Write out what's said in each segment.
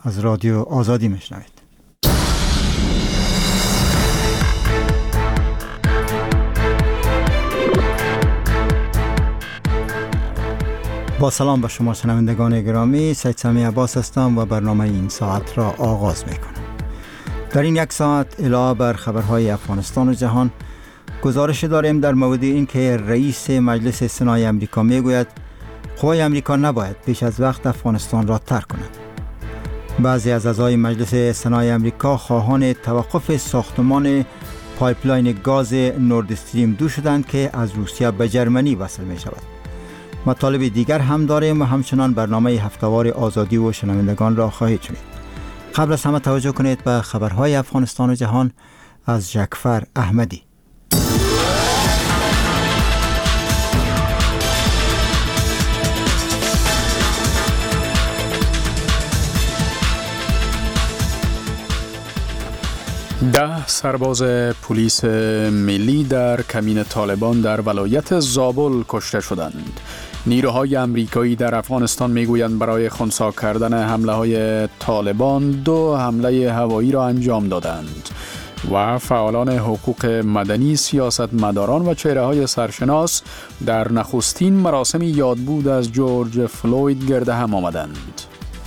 از رادیو آزادی میشنوید. با سلام به شما شنوندگان گرامی، سید سمی عباس هستم و برنامه این ساعت را آغاز میکنم. در این یک ساعت علاوه بر خبرهای افغانستان و جهان، گزارش داریم در مورد این که رئیس مجلس سنای امریکا میگوید قوای امریکا نباید بیش از وقت افغانستان را ترک کنند. بعضی از اعضای مجلس سنای امریکا خواهان توقف ساختمان پایپلاین گاز نورد استریم 2 شدند که از روسیه به جرمنی وصل می شود. مطالب دیگر هم داریم و همچنان برنامه هفتهوار آزادی و شنوندگان را خواهید شنید. قبل از همه توجه کنید به خبرهای افغانستان و جهان از جعفر احمدی. ده سرباز پلیس ملی در کمین طالبان در ولایت زابل کشته شدند. نیروهای امریکایی در افغانستان میگویند برای خنثی کردن حمله های طالبان 2 حمله هوایی را انجام دادند و فعالان حقوق مدنی، سیاستمداران و چهره‌های سرشناس در نخستین مراسم یادبود از جورج فلوید گرد هم آمدند.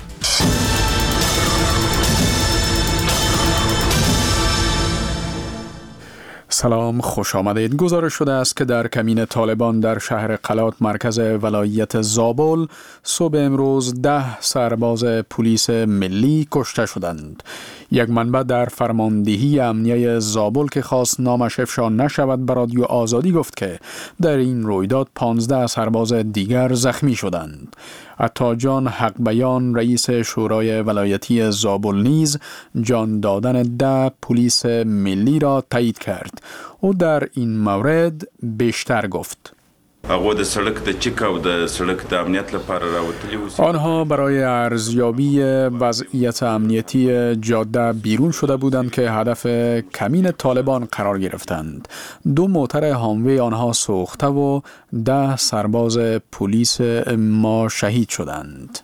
سلام، خوش آمدید. گزارش شده است که در کمین طالبان در شهر قلات مرکز ولایت زابل صبح امروز 10 سرباز پلیس ملی کشته شدند. یک منبع در فرماندهی امنیه زابل که خواست نامش افشا نشود به رادیو آزادی گفت که در این رویداد 15 سرباز دیگر زخمی شدند. عطاجان حق بیان رئیس شورای ولایتی زابل نیز جان دادن 10 پلیس ملی را تایید کرد. او در این مورد بیشتر گفت. آنها برای ارزیابی وضعیت امنیتی جاده بیرون شده بودند که هدف کمین طالبان قرار گرفتند. 2 موتر هاموی آنها سوخته و 10 سرباز پلیس ما شهید شدند.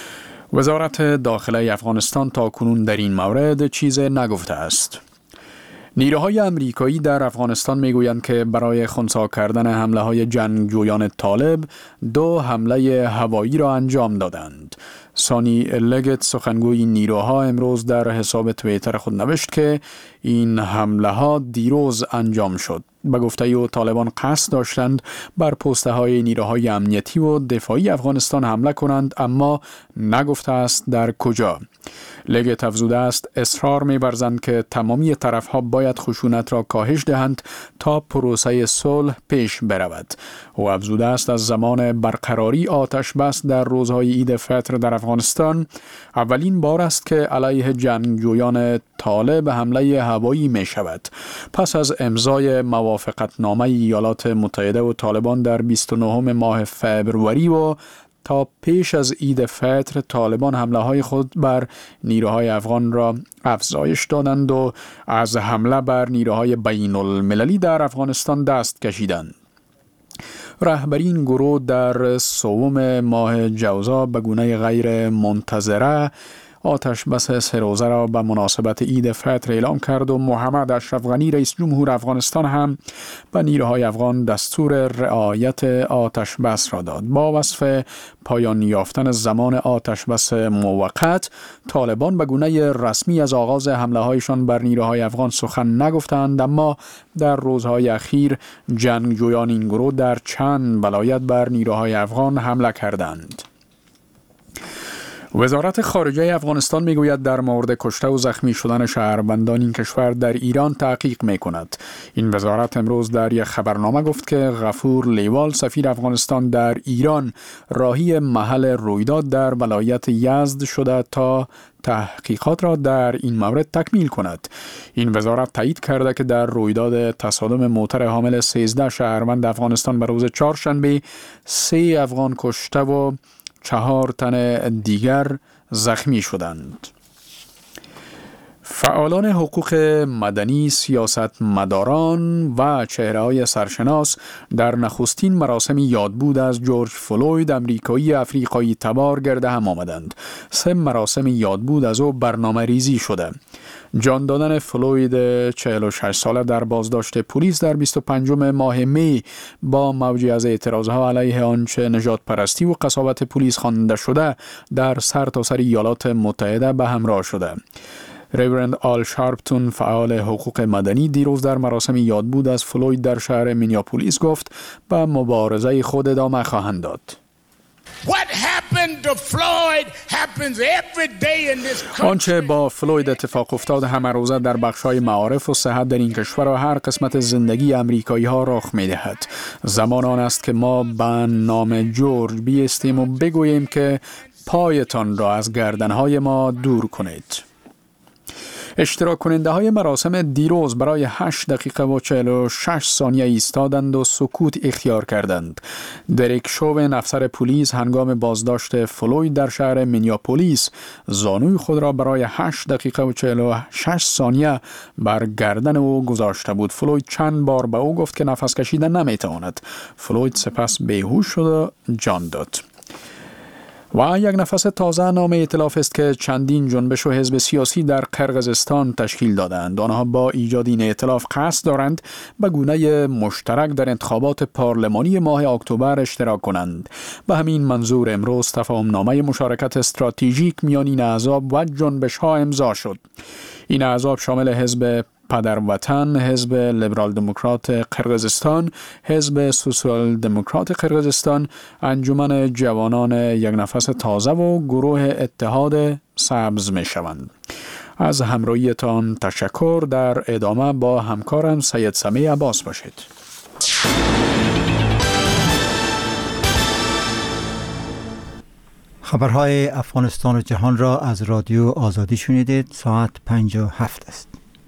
وزارت داخله افغانستان تا کنون در این مورد چیزی نگفته است. نیروهای امریکایی در افغانستان میگویند که برای خنثی کردن حمله های جنگجویان طالب 2 حمله هوایی را انجام دادند. سانی لگت سخنگوی نیروها امروز در حساب توییتر خود نوشت که این حمله ها دیروز انجام شد. به گفته او طالبان قصد داشتند بر پسته های نیروهای امنیتی و دفاعی افغانستان حمله کنند، اما نگفته است در کجا. لگت افزوده است اصرار می‌ورزند که تمامی طرف‌ها باید خشونت را کاهش دهند تا پروسه صلح پیش برود. او افزوده است از زمان برقراری آتش بس در روزهای عید فطر در افغانستان اولین بار است که علیه جنگجویان طالب حمله هوایی می شود. پس از امضای موافقتنامه ایالات متحده و طالبان در 29 ماه فوریه و تا پیش از عید فطر طالبان حمله های خود بر نیروهای افغان را افزایش دادند و از حمله بر نیروهای بین المللی در افغانستان دست کشیدند. رهبری این گروه در 3 ماه جوزا به گونه غیر منتظره آتش بس 3 روزه را به مناسبت عید فطر اعلام کرد و محمد اشرف غنی رئیس جمهور افغانستان هم به نیروهای افغان دستور رعایت آتش بس را داد. با وصف پایان یافتن زمان آتش بس موقت، طالبان به گونه رسمی از آغاز حمله هایشان بر نیروهای افغان سخن نگفتند، اما در روزهای اخیر جنگجویان این گروه در چند ولایت بر نیروهای افغان حمله کردند. وزارت خارجه افغانستان میگوید در مورد کشته و زخمی شدن شهروندان این کشور در ایران تحقیق میکند. این وزارت امروز در یک خبرنامه گفت که غفور لیوال سفیر افغانستان در ایران راهی محل رویداد در ولایت یزد شده تا تحقیقات را در این مورد تکمیل کند. این وزارت تایید کرده که در رویداد تصادم موتر حامل 13 شهروند افغانستان به روز چهارشنبه 3 افغان کشته و 4 تن دیگر زخمی شدند. فعالان حقوق مدنی، سیاستمداران و چهره‌های سرشناس در نخستین مراسم یادبود از جورج فلوید امریکایی افریقایی تبار گرد هم آمدند. 3 مراسم یادبود از او برنامه ریزی شده. جان دادن فلوید 46 ساله در بازداشت پلیس در 25 ماه می با موجی از اعتراضها علیه آنچه نژاد پرستی و قساوت پلیس خوانده شده در سرتاسر ایالات متحده به همراه شده. ریورند آل شارپتون، فعال حقوق مدنی، دیروز در مراسم یادبود از فلوید در شهر مینیاپولیس گفت به مبارزه خود ادامه خواهند داد. آنچه با فلوید اتفاق افتاد همه روزه در بخش‌های معارف و صحت در این کشور و هر قسمت زندگی امریکایی‌ها رخ می‌دهد. زمان آن است که ما به نام جورج بیستیم و بگوییم که پایتان را از گردن‌های ما دور کنید. اشتراک کننده های مراسم دیروز برای 8 دقیقه و 46 ثانیه ایستادند و سکوت اختیار کردند. دریک شوون، افسر پلیس، هنگام بازداشت فلوید در شهر مینیاپولیس زانوی خود را برای 8 دقیقه و 46 ثانیه بر گردن او گذاشته بود. فلوید چند بار به او گفت که نفس کشیدن نمیتواند. فلوید سپس بیهوش شد و جان داد. و یک نفس تازه نام ائتلاف است که چندین جنبش و حزب سیاسی در قرقیزستان تشکیل دادند. آنها با ایجاد این ائتلاف قصد دارند به گونه مشترک در انتخابات پارلمانی ماه اکتبر اشتراک کنند. به همین منظور امروز تفاهمنامه مشارکت استراتژیک میان این احزاب و جنبش ها امضا شد. این احزاب شامل حزب پدروطن، حزب لیبرال دموکرات قرقیزستان، حزب سوسیال دموکرات قرقیزستان، انجمن جوانان یک نفس تازه و گروه اتحاد سبز می شوند. از همراهیتان تشکر. در ادامه با همکارم سید سمی عباس باشید. خبرهای افغانستان و جهان را از رادیو آزادی شنیدید. ساعت 57 است.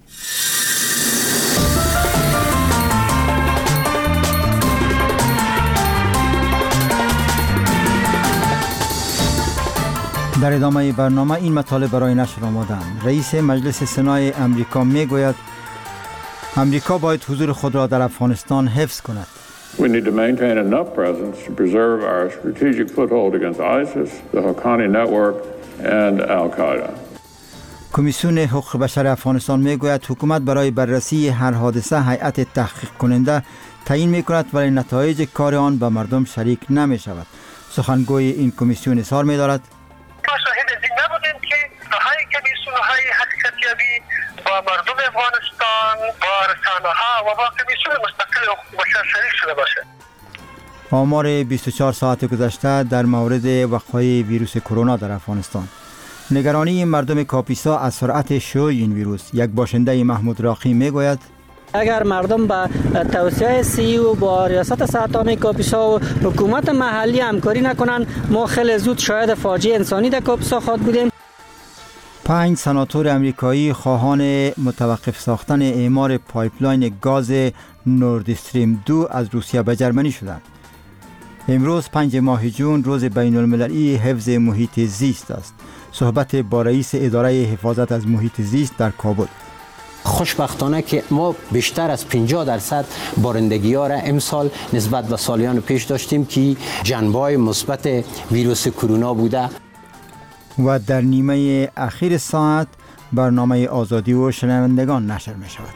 در ادامه برنامه این مطالب برای نشر آمدند. رئیس مجلس سنای امریکا میگوید امریکا باید حضور خود را در افغانستان حفظ کند. We need to maintain enough presence to preserve our strategic foothold against ISIS, the Haqqani network and Al-Qaeda. کمیسیون حقوق بشر افغانستان میگوید حکومت برای بررسی هر حادثه هیئت تحقیق کننده تعیین میکند ولی نتایج کار آن به مردم شریک نمی شود. سخنگوی این کمیسیون اظهار می‌دارد ما شاهد از این نبودیم که های کمیسیون های حقیقتیابی با مردم افغانستان، با رسانه‌ها و با کمیسیون مستقل حقوق بشر شریک شده باشه. آمار 24 ساعت گذشته در مورد وقایع ویروس کرونا در افغانستان. نگرانی مردم کاپیسا از سرعت شیوع این ویروس. یک باشنده محمود راقی میگوید اگر مردم با توصیه CEO با ریاست سرطان کاپیسا و حکومت محلی همکاری نکنند ما خیلی زود شاید فاجعه انسانی در کاپیسا خواهد بودیم. 5 سناتور امریکایی خواهان متوقف ساختن اعمار پایپلاین گاز نورد استریم 2 از روسیه به جرمنی شدند. امروز 5 ماه جون روز بین المللی حفظ محیط زیست است. صحبت با رئیس اداره حفاظت از محیط زیست در کابل. خوشبختانه که ما بیشتر از 50% بارندگی ها را امسال نسبت به سالیان پیش داشتیم که جنبه‌های مثبت ویروس کرونا بوده. و در نیمه اخیر ساعت برنامه آزادی و شنوندگان نشر می شود.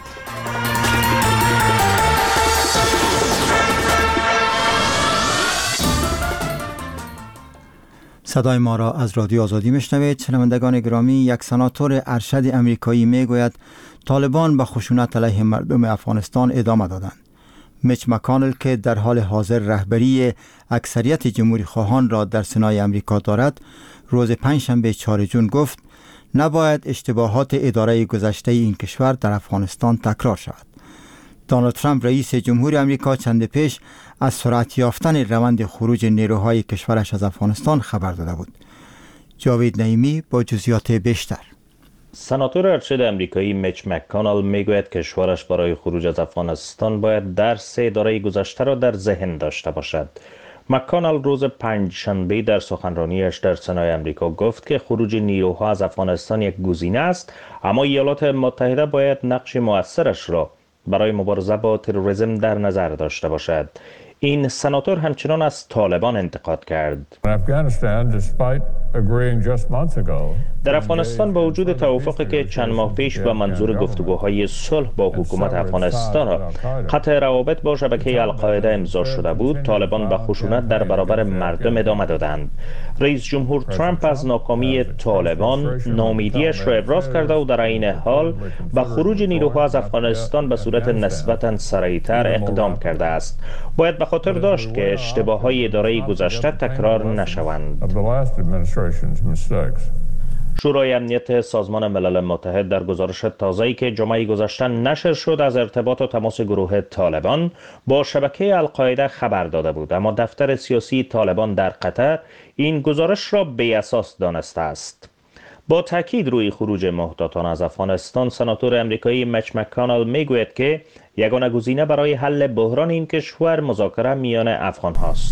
صدای ما را از رادیو آزادی میشنوید. شنوندگان گرامی، یک سناتور ارشد امریکایی میگوید طالبان به خشونت علیه مردم افغانستان ادامه دادند. میچ مکانل که در حال حاضر رهبری اکثریت جمهوری خواهان را در سنای امریکا دارد، روز پنجشنبه 4 جون گفت نباید اشتباهات اداره گذشته این کشور در افغانستان تکرار شود. دونالد ترامپ رئیس جمهوری آمریکا چند پیش از سرعت یافتن روند خروج نیروهای کشورش از افغانستان خبر داده بود. جاوید نعیمی با جزئیات بیشتر. سناتور ارشد امریکایی میچ مکانل میگوید کشورش برای خروج از افغانستان باید درس اداره گذشته را در ذهن داشته باشد. مکانل روز پنجشنبه در سخنرانیش در سنای امریکا گفت که خروج نیروها از افغانستان یک گزینه است، اما ایالات متحده باید نقش مؤثرش را برای مبارزه با تروریسم در نظر داشته باشد. این سناتور همچنان از طالبان انتقاد کرد. در افغانستان با وجود توافقی که چند ماه پیش به منظور گفتگوهای صلح با حکومت افغانستان قطع روابط با شبکه القاعده امضا شده بود، طالبان به خشونت در برابر مردم ادامه دادند. رئیس جمهور ترامپ از ناکامی طالبان ناامیدیش را ابراز کرده و در این حال به خروج نیروها از افغانستان به صورت نسبتاً سریعتر اقدام کرده است. باید به خاطر داشت که اشتباه‌های اداره گذشته تکرار نشوند. شورای امنیت سازمان ملل متحد در گزارش تازه‌ای که جمعه گذشته نشر شد از ارتباط و تماس گروه طالبان با شبکه القاعده خبر داده بود، اما دفتر سیاسی طالبان در قطر این گزارش را بی‌اساس دانسته است. با تاکید روی خروج محتاطان از افغانستان، سناتور امریکایی مچ مکانل میگوید که یگانه گزینه برای حل بحران این کشور مذاکره میان افغان هاست.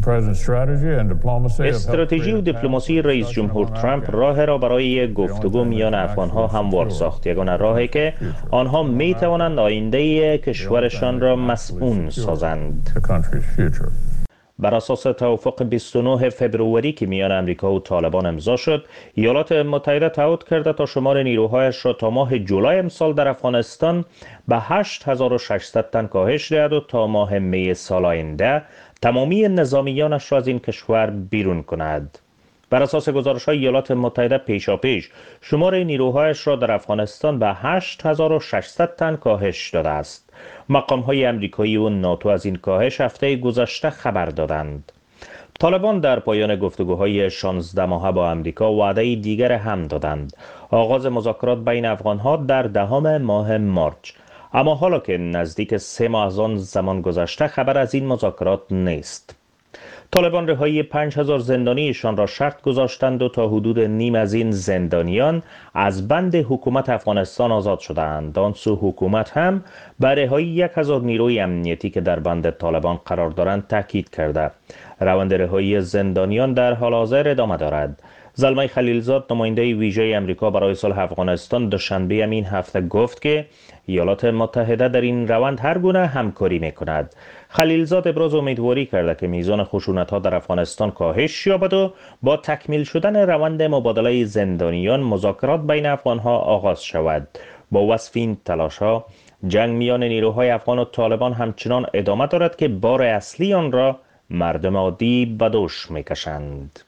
استراتژی و دیپلماسی رئیس جمهور ترامپ راه را برای گفتگو میان افغان ها هموار ساخت، یگانه راهی که آنها می توانند آینده کشورشان را مسئول سازند. بر اساس توافق 29 فبروری که میان امریکا و طالبان امضا شد، ایالات متحده تعهد کرده تا شمار نیروهایش را تا ماه جولای امسال در افغانستان به 8600 تن کاهش دهد و تا ماه می سال آینده تمامی نظامیانش را از این کشور بیرون کند. بر اساس گزارش‌های ایالات متحده پیشاپیش شمار نیروهایش را در افغانستان به 8600 تن کاهش داده است. مقام‌های آمریکایی و ناتو از این کاهش هفته گذشته خبر دادند. طالبان در پایان گفتگوهای 16 ماهه با آمریکا وعده دیگر هم دادند: آغاز مذاکرات بین افغان‌ها در 10 ماه مارچ. اما حالا که نزدیک 3 ماه از آن زمان گذشته، خبر از این مذاکرات نیست. طالبان رهایی 5000 زندانیشان را شرط گذاشتند و تا حدود نیم از این زندانیان از بند حکومت افغانستان آزاد شدند. آن سو حکومت هم بر رهایی 1000 نیروی امنیتی که در بند طالبان قرار دارند تاکید کرده. روند رهایی زندانیان در حال حاضر ادامه دارد. زلمه خلیلزاد، نماینده ویژه آمریکا برای صلح افغانستان، دوشنبه این هفته گفت که ایالات متحده در این روند هر گونه همکاری می‌کند. خلیلزاد ابراز امیدواری کرده که میزان خشونت‌ها در افغانستان کاهش یابد و با تکمیل شدن روند مبادله زندانیان مذاکرات بین افغان‌ها آغاز شود. با وصف این تلاش‌ها، جنگ میان نیروهای افغان و طالبان همچنان ادامه دارد که بار اصلی آن را مردم عادی به دوش می‌کشند.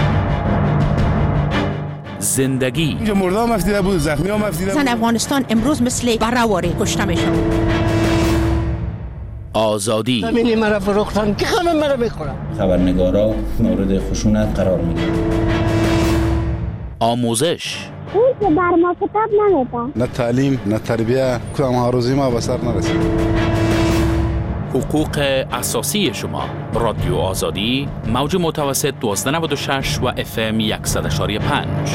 زندگی اینجا مرده هم افتیده بود، زخمی هم افتیده بود. زن افغانستان امروز مثل برهواری کشته میشن. آزادی زمینی مرا فروختن که همه مرا میخورن. خبرنگارا مورد خشونت قرار میگیرن. آموزش اون که بر ما کتاب نمیده. نه تعلیم نه تربیه، کدام هاروزی ما به سر نرسید. حقوق اساسی شما. رادیو آزادی، موج متوسط 1296 و FM 100.5.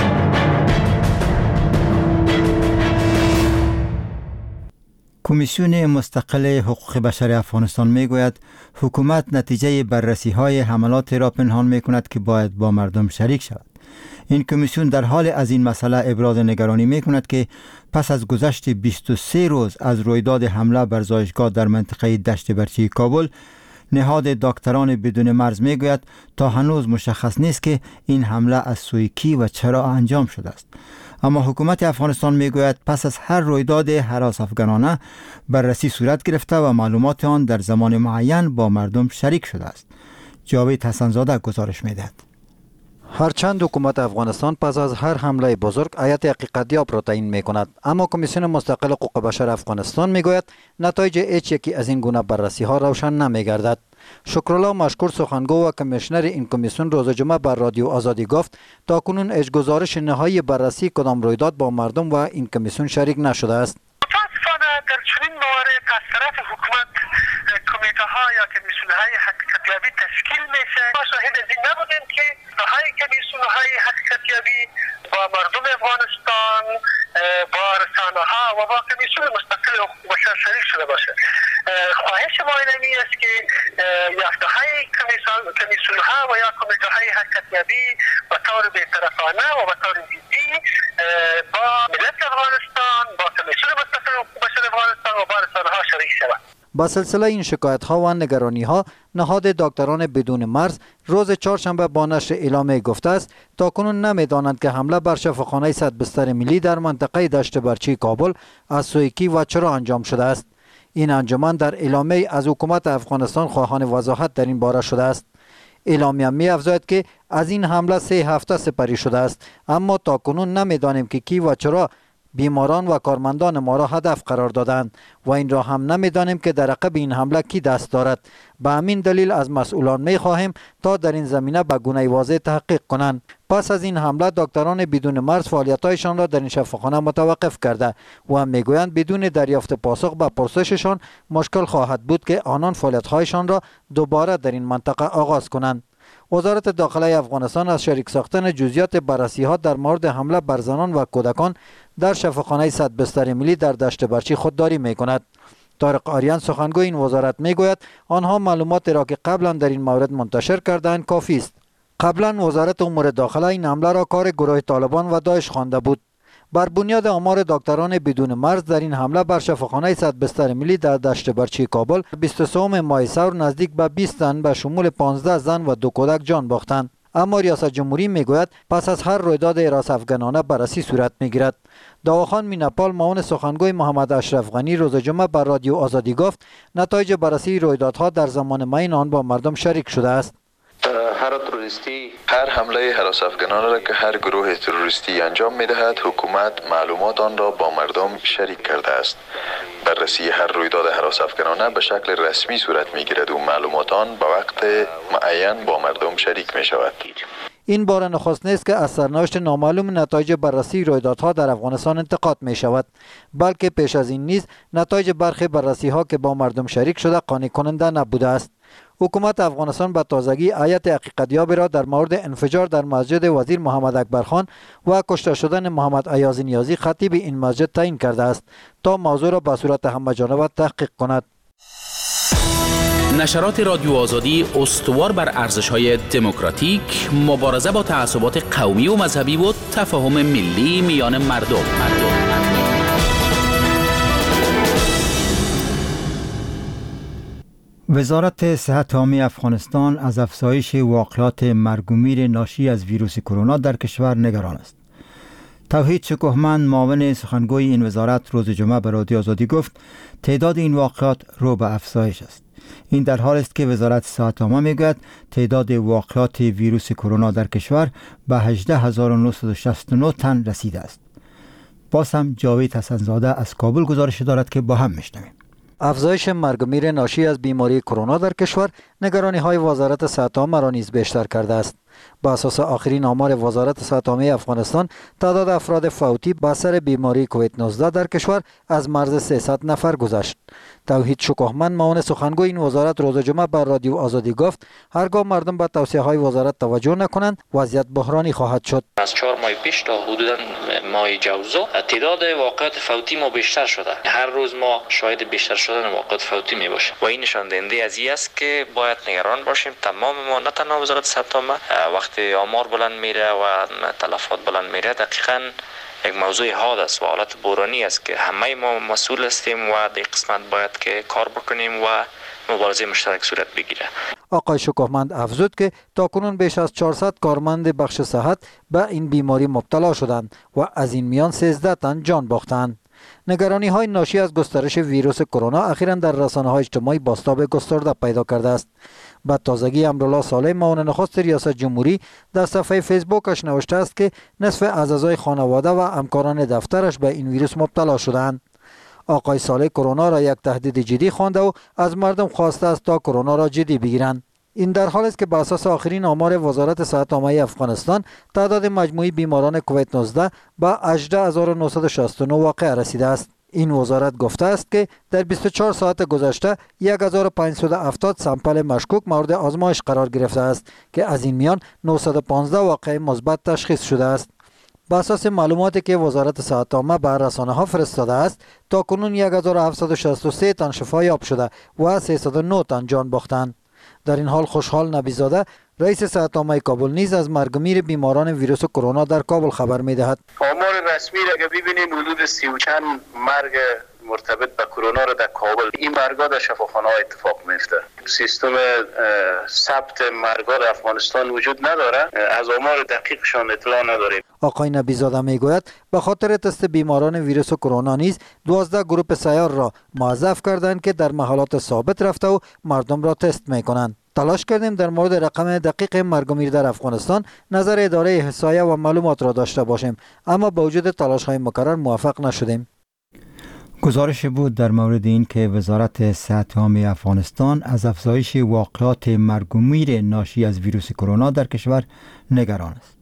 کمیسیون مستقل حقوق بشر افغانستان میگوید حکومت نتیجه بررسی‌های حملات را پنهان می‌کند که باید با مردم شریک شود. این کمیسیون در حال از این مسئله ابراز نگرانی می‌کند که پس از گذشت 23 روز از رویداد حمله بر زایشگاه در منطقه دشت برچی کابل، نهاد دکتران بدون مرز میگوید تا هنوز مشخص نیست که این حمله از سوی کی و چرا انجام شده است. اما حکومت افغانستان میگوید پس از هر رویداد هراس افغانانه بررسی صورت گرفته و معلومات آن در زمان معین با مردم شریک شده است. جاوید حسن‌زاده گزارش میدهد. هرچند حکومت افغانستان پس از هر حمله بزرگ هیئت حقیقتیاب را تعیین می‌کند، اما کمیسیون مستقل حقوق بشر افغانستان میگوید نتایج هیچ یکی از این گونه بررسی‌ها روشن نمی‌گردد. شکرالله مشکور، سخنگو و کمیشنر این کمیسیون، روز جمعه بر رادیو آزادی گفت تاکنون هیچ گزارش نهایی بررسی کدام رویداد با مردم و این کمیسیون شریک نشده است. متاسفانه در چنین موارد از طرف حکومت کمیته ها یا کمیسیون های حقیقتیابی تشکیل میشه. ما شاهد از این نبودیم که های کمیسیون های حقیقتیابی با مردم افغانستان، با رسانه ها و با کمیسیون مستقل حقوق بشر شریک شده باشه. خواهش ما معاینه است که یافته‌های کمیسیون ها و یا کمیته های حقیقتیابی به طور بی‌طرفانه و به طور جدی با ملت افغانستان، با کمیسیون متفق حقوق بشر افغانستان و با رسانه‌ها شریک شود. با سلسله این شکایت ها و نگرانی ها، نهاد دکتران بدون مرز روز چهارشنبه با نشر اعلامیه گفته است تاکنون نمیدانند که حمله بر شفاخانه 100 بستر ملی در منطقه دشت برچی کابل از سوی کی و چرا انجام شده است. این انجمن در اعلامیه از حکومت افغانستان خواهان وضاحت در این باره شده است. اعلامیه می افزاید که از این حمله 3 هفته سپری شده است، اما تاکنون نمیدانیم که کی و چرا بیماران و کارمندان ما را هدف قرار دادند و این را هم نمیدانیم که در عقب این حمله کی دست دارد. به همین دلیل از مسئولان می خواهیم تا در این زمینه به گونه واضح تحقیق کنند. پس از این حمله دکتران بدون مرز فعالیت‌هایشان را در این شفاخانه متوقف کرده و میگویند بدون دریافت پاسخ به پرسششان مشکل خواهد بود که آنان فعالیت‌هایشان را دوباره در این منطقه آغاز کنند. وزارت داخله افغانستان از شریک ساختن جزئیات بررسی‌ها در مورد حمله بر زنان و کودکان در شفاخانه 100 بستر ملی در دشت برچی خودداری می‌کند. طارق آریان سخنگوی این وزارت میگوید آنها معلوماتی را که قبلا در این مورد منتشر کردند کافی است. قبلا وزارت امور داخله این حمله را کار گروه طالبان و داعش خوانده بود. بر بنیاد آمار دکتران بدون مرز در این حمله بر شفاخانه 100 بستر ملی در دشت برچی کابل 23 ماه سور نزدیک به 20 تن به شمول 15 زن و 2 کودک جان باختند. اما ریاست جمهوری میگوید پس از هر رویداد حراس افغانانه بررسی صورت میگیرد. داوخان مینپال معاون سخنگوی محمد اشرف غنی روز جمعه بر رادیو آزادی گفت نتایج بررسی رویدادها در زمان معین آن با مردم شریک شده است. هر حمله هراس افغانانه را که هر گروه تروریستی انجام می‌دهد حکومت معلومات آن را با مردم شریک کرده است. بررسی هر رویداد هراس افغانانه به شکل رسمی صورت می‌گیرد و معلومات آن به وقت معین با مردم شریک می‌شود. این بار نخست نیست که از سرنوشت نامعلوم نتایج بررسی رویدادها در افغانستان انتقاد می شود، بلکه پیش از این نیز نتایج برخی بررسی ها که با مردم شریک شده قانع کننده نبوده است. حکومت افغانستان به تازگی هیئت حقیقتیابی را در مورد انفجار در مسجد وزیر محمد اکبر خان و کشته شدن محمد ایاز نیازی خطیب این مسجد تعیین کرده است تا موضوع را به صورت همه‌جانبه تحقیق کند. نشرات رادیو آزادی استوار بر ارزش‌های دموکراتیک، مبارزه با تعصبات قومی و مذهبی و تفاهم ملی میان مردم. وزارت صحت عامه افغانستان از افزایش واقعات مرگ و میر ناشی از ویروس کرونا در کشور نگران است. توحید شکوهمند معاون سخنگوی این وزارت روز جمعه به رادیو آزادی گفت تعداد این واقعات رو به افزایش است. این در حال است که وزارت صحت عامه میگوید تعداد واقعات ویروس کرونا در کشور به 18969 تن رسیده است. باز هم جاوید حسن‌زاده از کابل گزارش دارد که با هم میشنویم. افزایش مرگ و میر ناشی از بیماری کرونا در کشور نگرانی های وزارت صحت عامه را نیز بیشتر کرده است. با اساس آخرین آمار وزارت صحت عامه افغانستان تعداد افراد فوتی به اثر بیماری کووید 19 در کشور از مرز 300 نفر گذشت. توحید شکوهمند معاون سخنگوی این وزارت روز جمعه بر رادیو آزادی گفت هرگاه مردم به توصیه های وزارت توجه نکنند وضعیت بحرانی خواهد شد. از 4 ماه پیش تا حدودا ماه جوزا تعداد واقعات فوتی ما بیشتر شده. هر روز ما شاهد بیشتر شدن واقعات فوتی می باشیم و این نشان دهنده از این است که باید نگران باشیم. تمام ما نه تنها وزارت صحت عامه وقتی آمار بلند میره و تلفات بلند میره دقیقاً یک موضوع حاد است و حالت بحرانی است که همه ما مسئول هستیم و در قسمت باید که کار بکنیم و مبارزه مشترک صورت بگیره. آقای شکوهمند افزود که تاکنون بیش از 400 کارمند بخش صحت به این بیماری مبتلا شدند و از این میان 13 تن جان باختند. نگرانی های ناشی از گسترش ویروس کرونا اخیراً در رسانه‌های اجتماعی بازتاب گسترده پیدا کرده است. با تازگی امرالله صالح معاون نخست ریاست جمهوری در صفحه فیسبوکش نوشته است که نصف اعضای خانواده و همکاران دفترش به این ویروس مبتلا شدند. آقای صالح کرونا را یک تهدید جدی خوانده و از مردم خواسته است تا کرونا را جدی بگیرند. این در حال است که بر اساس آخرین آمار وزارت صحت عامه افغانستان تعداد مجموعی بیماران کووید 19 به 18969 واقع رسیده است. این وزارت گفته است که در 24 ساعت گذشته 1570 سامپل مشکوک مورد آزمایش قرار گرفته است که از این میان 915 واقع مثبت تشخیص شده است. بر اساس معلوماتی که وزارت صحت عامه به رسانه ها فرستاده است، تا کنون 1763 تن شفا یاب شده و 309 تن جان باختند. در این حال خوشحال نبیزاده رئیس صحت عامه کابل نیز از مرگ و میر بیماران ویروس کرونا در کابل خبر می‌دهد. آمار رسمی را که ببینیم حدود 30 و چند مرگ مرتبط به کرونا را در کابل، این مرگ‌ها در شفاخانه‌ها اتفاق میفته. سیستم ثبت مرگ‌ها در افغانستان وجود نداره، از آمار دقیقشان اطلاع نداریم. آقای نبیزاده میگوید به خاطر تست بیماران ویروس کرونا نیز 12 گروه سیار را موظف کردند که در محلات ثابت رفته و مردم را تست میکنند. تلاش کردیم در مورد رقم دقیق مرگ و میر در افغانستان نظر اداره احصایه و معلومات را داشته باشیم، اما با وجود تلاش‌های مکرر موفق نشدیم. گزارش بود در مورد این که وزارت صحت عامه افغانستان از افزایش واقعات مرگ و میر ناشی از ویروس کرونا در کشور نگران است.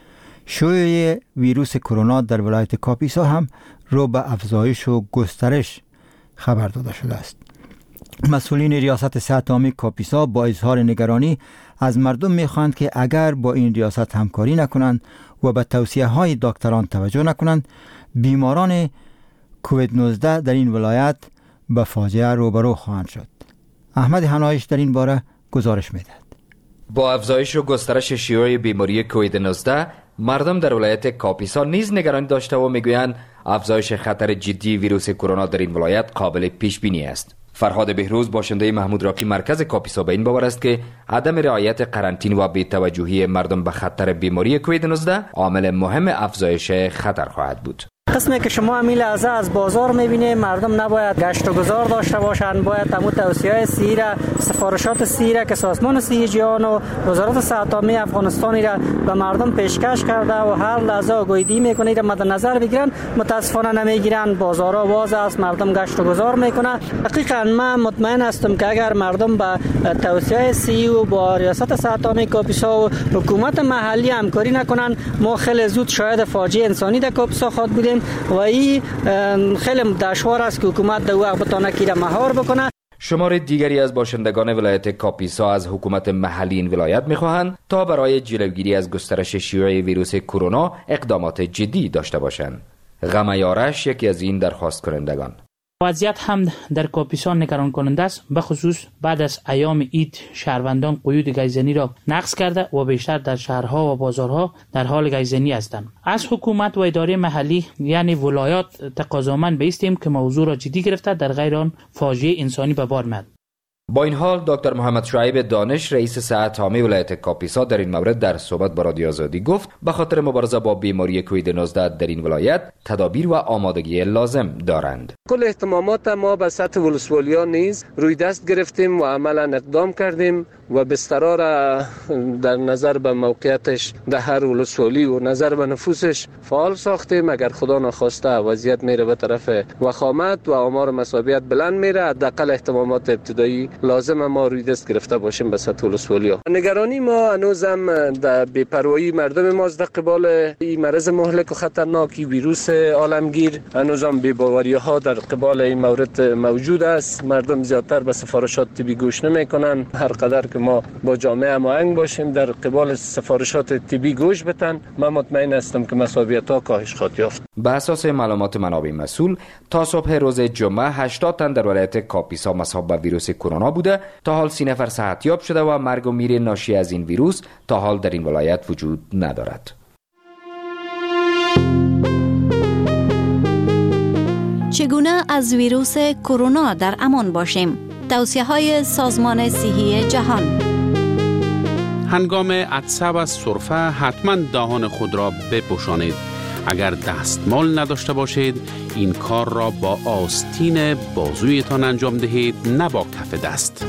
شیوع ویروس کرونا در ولایت کاپیسا هم رو به افزایش و گسترش خبر داده شده است. مسئولین ریاست صحت عامه کاپیسا با اظهار نگرانی از مردم می‌خواهند که اگر با این ریاست همکاری نکنند و به توصیه‌های دکتران توجه نکنند، بیماران کووید 19 در این ولایت به فاجعه روبرو خواهند شد. احمد حنایش در این باره گزارش می‌دهد. با افزایش و گسترش شیوع بیماری کووید 19 مردم در ولایت کاپیسا نیز نگرانی داشته و میگویند افزایش خطر جدی ویروس کرونا در این ولایت قابل پیش بینی است. فرهاد بهروز باشنده محمود راقی مرکز کاپیسا به این باور است که عدم رعایت قرنطینه و بی‌توجهی مردم به خطر بیماری کووید 19 عامل مهم افزایش خطر خواهد بود. قسمی که شما همین لحظه از بازار میبینید، مردم نباید گشت و گذار داشته باشند، باید همون توصیه‌های صحی را، سفارشات صحی را که سازمان صحت جهان و وزارت صحت عامه افغانستان را به مردم پیشکش کرده و هر لحظه آگاهی میکنه را مد نظر بگیرن. متاسفانه نمیگیرن، بازارها باز است، مردم گشت و گذار میکنه. حقیقتا من مطمئن هستم که اگر مردم به توصیه‌های صحی و با ریاست صحت عامه کاپیسا و حکومت محلی همکاری نکنن، ما خیلی زود شاید فاجعه انسانی در کاپیسا خواهد بودیم و این خیلی دشوار است که حکومت در وقت بتانه که را مهار بکنه. شمار دیگری از باشندگان ولایت کاپیسا از حکومت محلی این ولایت می‌خواهند تا برای جلوگیری از گسترش شیوع ویروس کرونا اقدامات جدی داشته باشند. غمه یارش یکی از این درخواست کنندگان. وضعیت هم در کاپیسا نگران کننده است، به خصوص بعد از ایام عید شهروندان قیود گیزنی را نقض کرده و بیشتر در شهرها و بازارها در حال گیزنی هستند. از حکومت و اداره محلی یعنی ولایات تقاضامند بایستیم که موضوع را جدی گرفته در غیر آن فاجعه انسانی به بار میاد. با این حال دکتر محمد شعیب دانش رئیس صحت عامه ولایت کاپیسا در این مورد در صحبت با رادیو آزادی گفت به خاطر مبارزه با بیماری کووید 19 در این ولایت تدابیر و آمادگی لازم دارند. کل اهتمامات ما به سطح ولسوالی‌ها نیز روی دست گرفتیم و عملا اقدام کردیم و بسترها را در نظر به موقعیتش در هر ولسوالی و نظر به نفوسش فعال ساختیم. اگر خدا نخواسته وضعیت میره به طرف وخامت و آمار مصابیت بلند میره، حداقل اهتمامات ابتدایی لازم ما روی دست گرفته باشیم به سطح ولسوالی‌ها. نگرانی ما هنوزم در بی‌پروایی مردم ماست در قبال این مرض مهلک و خطرناکی ویروس عالمگیر. هنوزم بی‌باوری‌ها در قبال این مورد موجود است. مردم زیادتر به سفارشات طبی گوش نمی‌کنن. هر قدر که ما با جامعه هماهنگ باشیم در قبال سفارشات طبی گوش بدن، من مطمئن هستم که مصابیت‌ها کاهش خواهد یافت. به اساس معلومات منابع مسئول تا صبح روز جمعه 80 تن در ولایت کاپیسا مصاب به ویروس کرونا بوده. تا حال 30 نفر صحتیاب شده و مرگ و میر ناشی از این ویروس تا حال در این ولایت وجود ندارد. چگونه از ویروس کرونا در امان باشیم؟ توصیه‌های سازمان صحی جهان. هنگام عطسه و سرفه حتما دهان خود را بپوشانید. اگر دستمال نداشته باشید این کار را با آستین بازویتان انجام دهید، نه با کف دست.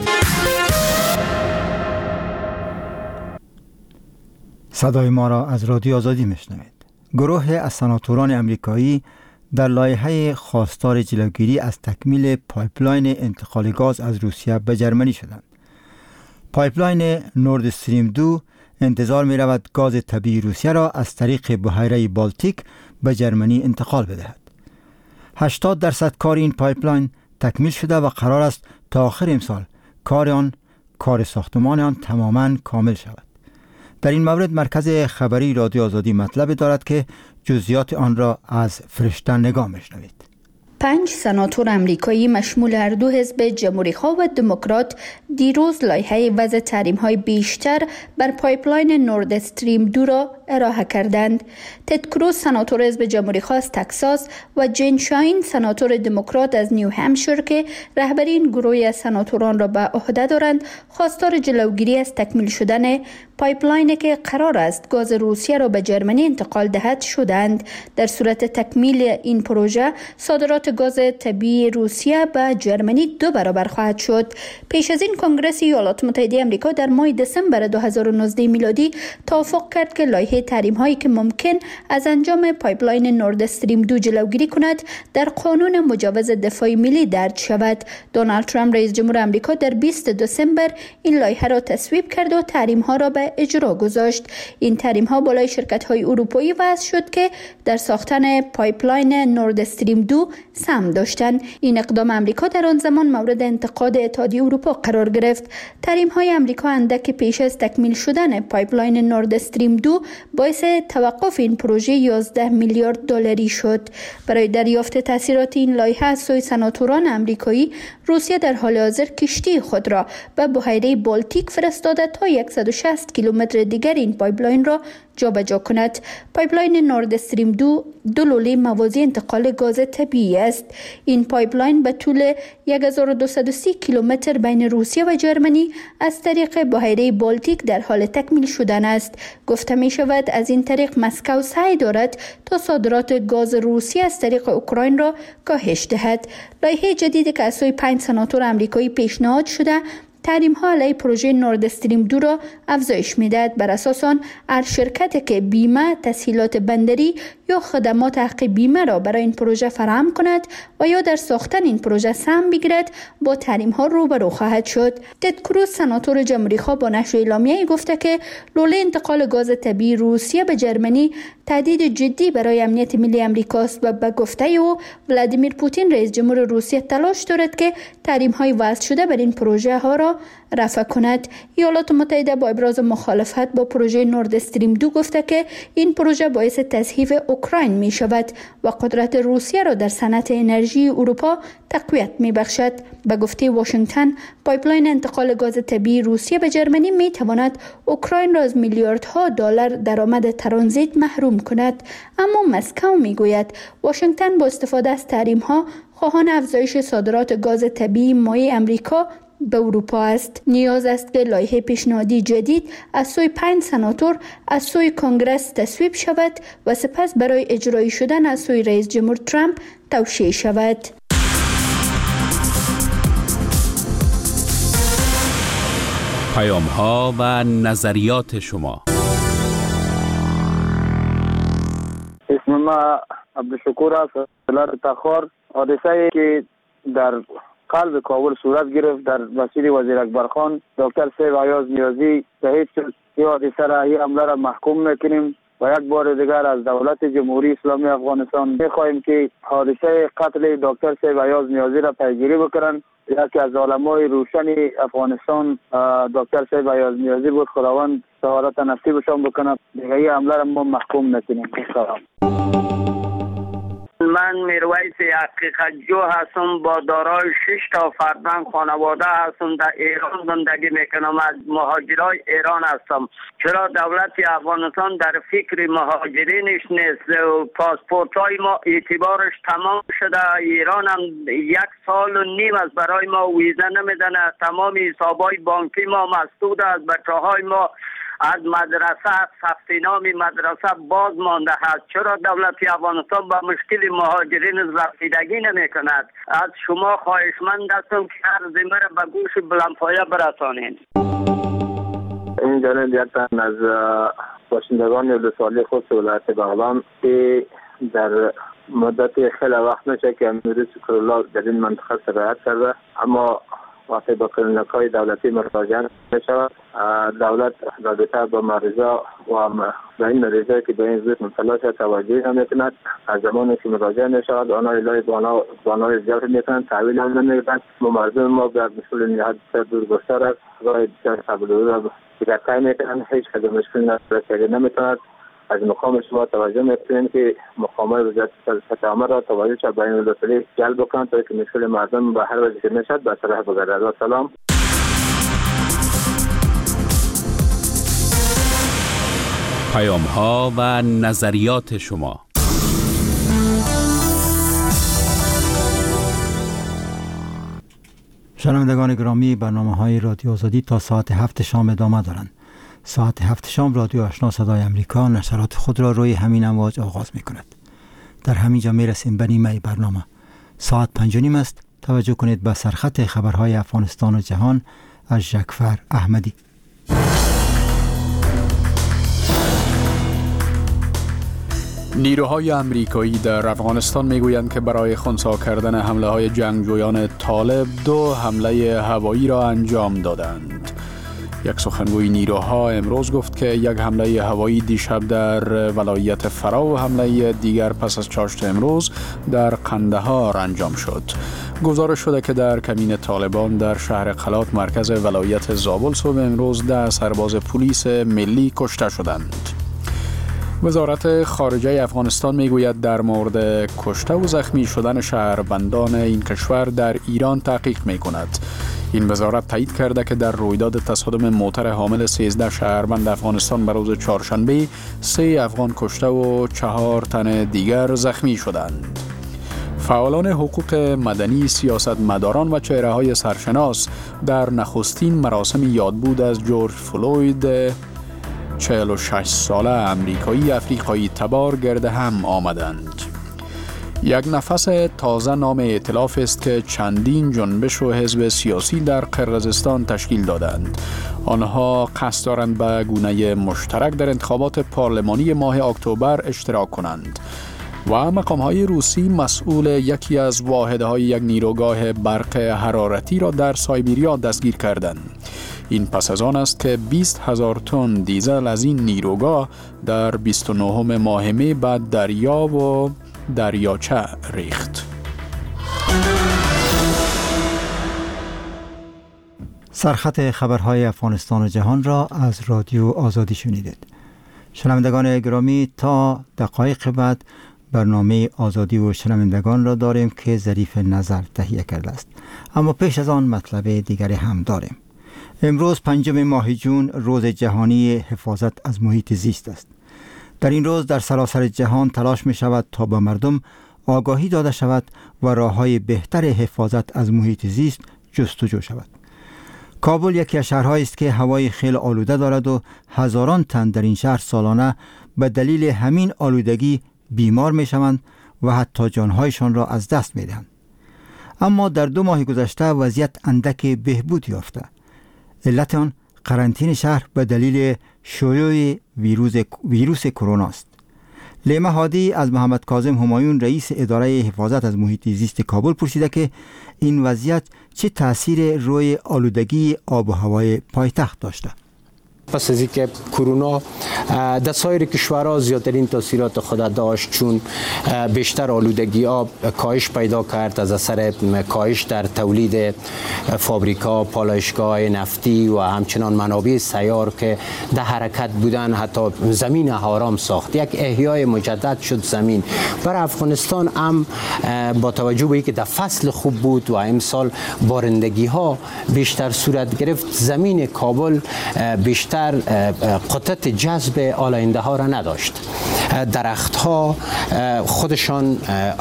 صدای ما را از رادیو آزادی میشنوید. گروه از سناتوران امریکایی در لایحه خواستار جلوگیری از تکمیل پایپلاین انتقال گاز از روسیه به جرمنی شدند. پایپلاین نورد استریم 2 انتظار می رود گاز طبیعی روسیه را از طریق بحیره بالتیک به جرمنی انتقال بدهد. 80% کار این پایپلاین تکمیل شده و قرار است تا آخر امسال کار ساختمان آن تماما کامل شود. در این مورد مرکز خبری رادیو آزادی مطلب دارد که جزئیات آن را از فرشته نگاه میشنوید. 5 سناتور امریکایی مشمول هر دو حزب جمهوری‌خواه و دموکرات دیروز لایحه وضع تحریم‌های بیشتر بر پایپلاین نورد استریم 2 را ارائه کردند. تد کروز سناتور حزب جمهوری‌خواه از تگزاس و جین شاین سناتور دموکرات از نیو همشایر که رهبری این گروه از سناتوران را به عهده دارند، خواستار جلوگیری از تکمیل شدن پایپلاینی که قرار است گاز روسیه را به جرمنی انتقال دهد شدند. در صورت تکمیل این پروژه صادرات گاز طبیعی روسیه به جرمنی 2 برابر خواهد شد. پیش از این کنگره ایالات متحده آمریکا در ماه دسامبر 2019 میلادی توافق کرد که لایحه تحریم هایی که ممکن از انجام پایپلاین نورد استریم 2 جلوگیری کند در قانون مجوز دفاع ملی درج شود. دونالد ترامپ رئیس جمهور آمریکا در 20 دسامبر این لایحه را تصویب کرد و تحریم ها را به اجرا گذاشت. این تحریم ها بالای شرکت های اروپایی وضع شد که در ساختن پایپلاین نورد استریم 2 سهم داشتند. این اقدام آمریکا در آن زمان مورد انتقاد اتحادیه اروپا قرار گرفت. تحریم های آمریکا اندک پیش از تکمیل شدن پایپلاین نورد استریم 2 باعث توقف این پروژه 11 میلیارد دلاری شد. برای دریافت تاثیرات این لایحه از سوی سناتوران آمریکایی، روسیه در حال حاضر کشتی خود را به بحیره بالتیک فرستاده تا 160 کیلومتر دیگر این پایپلاین را جابجا کند. پایپلاین نورد استریم 2 لوله موازی انتقال گاز طبیعی است. این پایپلاین به طول 1230 کیلومتر بین روسیه و جرمنی از طریق بحیره بالتیک در حال تکمیل شدن است. گفته می شود از این طریق مسکو سعی دارد تا صادرات گاز روسیه از طریق اوکراین را کاهش دهد. لایحه جدیدی که از سوی 5 سناتور آمریکایی پیشنهاد شده تحریم ها علیه پروژه نورد استریم 2 را افزایش میدهد. بر اساس آن هر شرکتی که بیمه، تسهیلات بندری یا خدمات حق بیمه را برای این پروژه فراهم کند و یا در ساختن این پروژه سهم بگیرد با تحریم ها روبرو خواهد شد. تد کروز سناتور جمهوری‌خواه با نشر اعلامیه‌ای گفته که لوله انتقال گاز طبیعی روسیه به جرمنی تهدید جدی برای امنیت ملی آمریکاست و به گفته او ولادیمیر پوتین رئیس جمهور روسیه تلاش دارد که تحریم های وضع شده بر این پروژه ها را رفع کند. ایالات متحده با ابراز مخالفت با پروژه نورد استریم 2 گفته که این پروژه باعث تضعیف اوکراین می شود و قدرت روسیه را در صنعت انرژی اروپا تقویت می بخشد. به گفته واشنگتن، پایپلاین انتقال گاز طبیعی روسیه به جرمنی می تواند اوکراین را از میلیاردها دلار درآمد ترانزیت محروم کند. اما مسکو می گوید واشنگتن با استفاده از تحریم ها خواهان افزایش صادرات گاز طبیعی مایع امریکا به اروپا است. نیاز است که لایحه پیشنهادی جدید از سوی 5 سناتور از سوی کنگره تصویب شود و سپس برای اجرایی شدن از سوی رئیس جمهور ترامپ توشیح شود. پیام ها و نظریات شما. اسم ما عبدالشکور است. دلار تخار حادثه‌ای که در قلب کابل صورت گرفت در مسجد وزیر اکبرخان دکتر سیب عیاض نیازی شهید شد. این حادثه را این حمله را محکوم میکنیم و یک بار دیگر از دولت جمهوری اسلامی افغانستان میخواهیم که حادثه قتل دکتر سیب عیاض نیازی را پیگیری بکنند. یکی از علمای روشن افغانستان دکتر سیب عیاض نیازی بود. خداوند سعادت نصیبشان بکنه. دیگه این حمله را ما محکوم نکنیم. من میرویس حقیقت جو هستم. با دارای 6 تا فرزند خانواده هستم. در ایران زندگی میکنم. از مهاجرای ایران هستم. چرا دولت افغانستان در فکر مهاجرینش نیست؟ پاسپورت های ما اعتبارش تمام شده. ایران هم 1 سال و نیم است برای ما ویزا نمیدن. تمام حسابای بانکی ما مسدود است. بچه های ما از مدرسه ثبت نام مدرسه باز مانده است. چرا دولت افغانستان با مشکل مهاجرین رسیدگی نمی کند؟ از شما خواهشمند هستم که هر ذمه را به گوش بلندپایه برسانید. این جانب یک تن از باشندگان 12 ساله خود ولایت بغلان که در مدت خیلی وقت میشه که امیر سکرالله در این منطقه سرایت کرده، اما وقتی به کلینیک‌های دولتی مراجعه می‌شود، دولت رابطه با مریضا و به این مریضایی که به این ضد مبتلا شده توجه نمی‌کند. از زمانی که مراجعه می‌شود آنها الهی بانای جلب می‌کنند، تحویل هم نمی‌دهند. ممرضان ما در مسئول نهایت دورگذشته است راه قبول را دیگر می‌کنند. هیچ کدام مشکل نمی‌تواند. از مقام شما توجه می‌کنیم که مقامات وزارت صحت عامه را توجه به این مسئله جلب کنند تا اینکه مشکل مردم به هر وجه که میشد به صلاح بگردد. و سلام. پیام‌ها و نظریات شما. شنوندگان گرامی، برنامه‌های رادیو آزادی تا ساعت 7 شام ادامه دارند. ساعت 7 شام رادیو آشنا صدای امریکا نشرات خود را روی همین امواج آغاز می‌کند. در همین جا می‌رسیم به نیمه برنامه. ساعت 5:30 است. توجه کنید به سرخط خبرهای افغانستان و جهان از جعفر احمدی. نیروهای آمریکایی در افغانستان میگویند که برای خنثی کردن حمله‌های جنگجویان طالب 2 حمله هوایی را انجام دادند. یک سخنگوی نیروها امروز گفت که یک حمله هوایی دیشب در ولایت فرا و حمله دیگر پس از چاشت امروز در قندهار انجام شد. گزارش شده که در کمین طالبان در شهر قلات مرکز ولایت زابل صبح امروز 10 سرباز پلیس ملی کشته شدند. وزارت خارجه افغانستان میگوید در مورد کشته و زخمی شدن شهروندان این کشور در ایران تحقیق میکند. این وزارت تایید کرده که در رویداد تصادم موتر حامل 13 شهروند افغانستان بر روز چهارشنبه 3 افغان کشته و 4 تن دیگر زخمی شدند. فعالان حقوق مدنی، سیاستمداران و چهره‌های سرشناس در نخستین مراسم یادبود از جورج فلوید 46 ساله امریکایی افریقایی تبار گرد هم آمدند. یک نفس تازه نام ائتلاف است که چندین جنبش و حزب سیاسی در قرقیزستان تشکیل دادند. آنها قصد دارند به گونه مشترک در انتخابات پارلمانی ماه اکتبر اشتراک کنند. و مقام‌های روسی مسئول یکی از واحدهای یک نیروگاه برق حرارتی را در سایبریا دستگیر کردند. این پس از آن است که 20,000 تن دیزل از این نیروگاه در 29 ماه می به دریا و دریاچه ریخت. سرخط خبرهای افغانستان و جهان را از رادیو آزادی شنیدید. شنوندگان گرامی، تا دقایق بعد برنامه آزادی و شنوندگان را داریم که ظریف نظر تهیه کرده است. اما پیش از آن مطلب دیگری هم داریم. امروز 5 ماه جون روز جهانی حفاظت از محیط زیست است. در این روز در سراسر جهان تلاش می شود تا به مردم آگاهی داده شود و راه‌های بهتر حفاظت از محیط زیست جستجو شود. کابل یکی از شهرهایی است که هوای خیلی آلوده دارد و هزاران تن در این شهر سالانه به دلیل همین آلودگی بیمار می شوند و حتی جانهایشان را از دست می دهند. اما در 2 ماه گذشته وضعیت اندک بهبود یافته. علت آن قرنطینه شهر به دلیل شیوع ویروس کرونا است. لیمه هادی از محمد کاظم همایون رئیس اداره حفاظت از محیط زیست کابل پرسیده که این وضعیت چه تأثیر روی آلودگی آب و هوای پایتخت داشته. پس از اینکه کرونا در سایر کشورها زیادترین تاثیرات خود داشت، چون بیشتر آلودگی آب کاهش پیدا کرد از اثر کاهش در تولید فابریکا، پالایشگاه نفتی و همچنان منابع سیار که در حرکت بودن، حتی زمین حرام ساخت. یک احیای مجدد شد زمین. برای افغانستان هم با توجه به اینکه در فصل خوب بود و امسال بارندگی ها بیشتر صورت گرفت، زمین کابل بیشتر قدرت جذب آلاینده ها را نداشت. درخت ها خودشان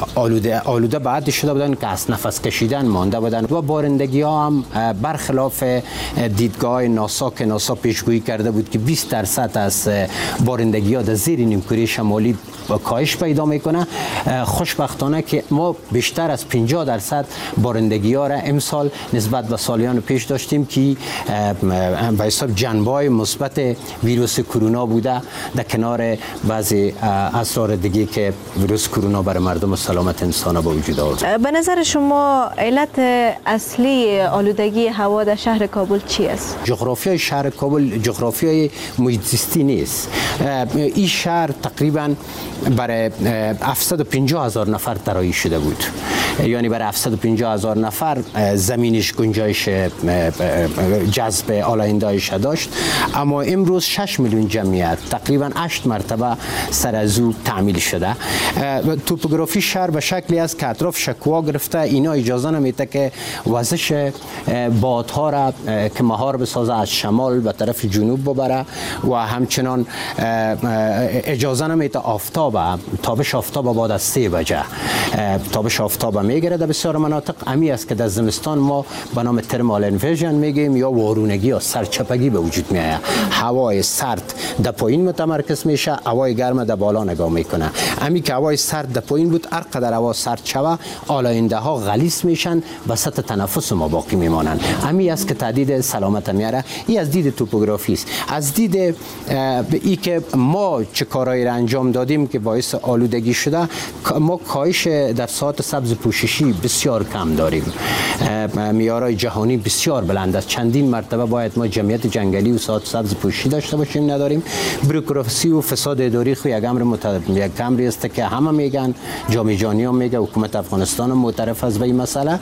آلوده بعد شده بودن که از نفس کشیدن مانده بودن و بارندگی ها هم برخلاف دیدگاه ناسا که ناسا پیشگویی کرده بود که 20% از بارندگی ها در زیر نیمکره شمالی کاهش پیدا میکنه، خوشبختانه که ما بیشتر از 50% بارندگی ها را امسال نسبت به سالیان پیش داشتیم که به حساب جنبه‌های مثبت ویروس کرونا بوده، در کنار بعضی اسرار دیگه که ویروس کرونا برای مردم و سلامت انسان با وجود آورده. به نظر شما علت اصلی آلودگی هوا در شهر کابل چی است؟ جغرافیای شهر کابل جغرافیای محیط زیستی نیست. این شهر تقریبا برای 750,000 نفر طراحی شده بود، یعنی برای 750,000 نفر زمینش گنجایش جذب آلاینده‌اش داشت، اما امروز 6 میلیون جمعیت تقریبا 8 مرتبه سر از او تعمیل شده. توپوگرافی شهر به شکلی است که اطراف شکوا گرفته، اینا اجازه نمیده که وزش بادها را که مهار بسازه از شمال به طرف جنوب ببره و همچنان اجازه نمیده تابش آفتاب بعد از 3 بجه تابش آفتاب میگیره. در بسیار مناطق امی است که در زمستان ما به نام ترمال انفیژن میگیم یا وارونگی یا سرچپگی به وجود میاد. هوای سرد در پایین متمرکز میشه، هوای گرم در بالا نگاه میکنه. امی که هوای سرد در پایین بود، هر قدر هوا سرد شوه آلاینده ها غلیظ میشن، وسط تنفس ما باقی میمانند. امی است که تهدید سلامت میاره. این از دید توپوگرافی است. از دید ای که ما چه کارهایی را انجام دادیم که باعث آلودگی شده، ما کاهش در ساعت سبز پوششی بسیار کم داریم. معیارهای جهانی بسیار بلند است. چندین مرتبه باید ما جمعیت جنگلی و ساعت سبز پوششی داشته باشیم، نداریم. بروکراسی و فساد اداری خو یک امری است که همه میگن، جامعه جهانی هم میگه، حکومت افغانستان هم معترف است به این مسئله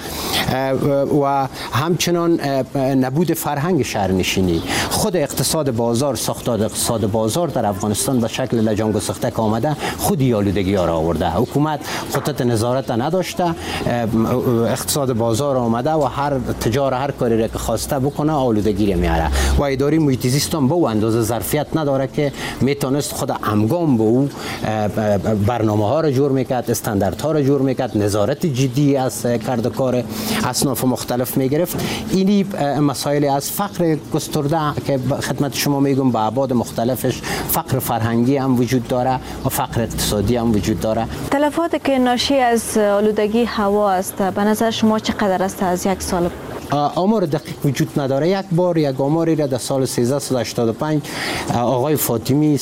و همچنان نبود فرهنگ شهرنشینی. خود اقتصاد بازار، ساختار اقتصاد بازار در افغانستان به شکل لجام گسخته که آمده خودی آلودگی ها را آورده. حکومت خطط نظارت نداشته، اقتصاد بازار آمده و هر تجار هر کاری را که خواسته بکنه آلودگی را میاره و اداره محیط زیست هم به او اندازه ظرفیت نداره که میتونست خود همگام به او برنامه ها را جور میکرد، استانداردها را جور میکرد، نظارت جدی از کرد کار اصناف مختلف میگرفت. اینی مسائل از فقر گسترده که خدمت شما میگم به ابعاد مختلفش، فقر فرهنگی هم وجود داره و فقر اقتصادی هم وجود داره. تلفات که ناشی از آلودگی هوا است به نظر شما چقدر است از یک سال؟ آمار دقیق وجود نداره. یک بار یک آماری را در سال 1385 آقای فاطمی